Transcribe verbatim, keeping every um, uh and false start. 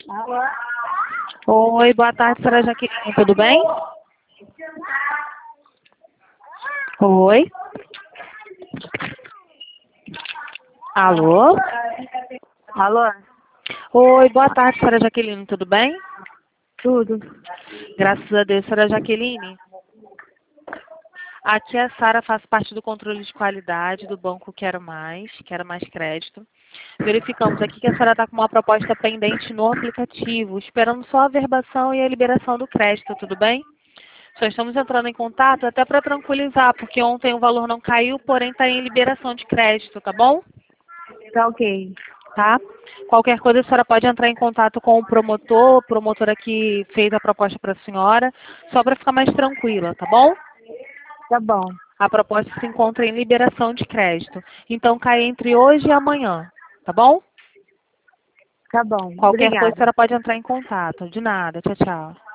Alô? Oi, boa tarde, senhora Jaqueline, tudo bem? Oi? Alô? Alô? Oi, boa tarde, senhora Jaqueline, tudo bem? Tudo. Graças a Deus, senhora Jaqueline. Aqui a Sara faz parte do controle de qualidade do Banco Quero Mais, Quero Mais Crédito. Verificamos aqui que a senhora está com uma proposta pendente no aplicativo, esperando só a verbação e a liberação do crédito, tudo bem? Só estamos entrando em contato até para tranquilizar, porque ontem o valor não caiu, porém está em liberação de crédito, tá bom? Tá ok. Tá? Qualquer coisa a senhora pode entrar em contato com o promotor, promotora que fez a proposta para a senhora, só para ficar mais tranquila, tá bom? Tá bom. A proposta se encontra em liberação de crédito. Então cai entre hoje e amanhã, tá bom? Tá bom. Qualquer coisa a Obrigada. senhora pode entrar em contato. De nada. Tchau, tchau.